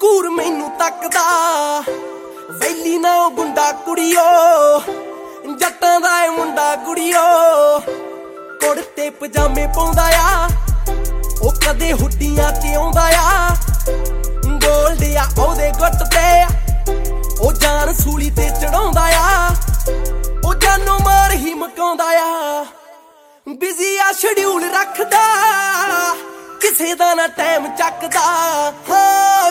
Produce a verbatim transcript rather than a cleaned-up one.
ਘੂਰ ਮੈਨੂੰ ਤੱਕਦਾ ਵੈਲੀ ਨਾ ਉਹ ਗੁੰਡਾ ਕੁੜੀਓ ਜੱਟਾਂ ਦਾ ਏ ਮੁੰਡਾ ਕੁੜੀਓ ਕੁੜਤੇ ਪਜਾਮੇ ਪਾਉਂਦਾ ਆ ਉਹ ਕਦੇ ਹੁੱਡੀਆਂ ਤੇ ਆਉਂਦਾ ਆ ਗੋਲਡ ਆ ਉਹਦੇ ਗੁੱਟ ਤੇ ਉਹ ਜਾਨ ਸੂਲੀ ਤੇ ਚੜਾਉਂਦਾ ਆ ਉਹ ਜਾਨੋਂ ਮਾਰ ਹੀ ਮਕਾਉਂਦਾ ਆ ਬਿਜ਼ੀ ਆ ਸ਼ਡਿਊਲ ਰੱਖਦਾ ਕਿਸੇ ਦਾ ਨਾ ਟਾਈਮ ਚੱਕਦਾ ਹਾਂ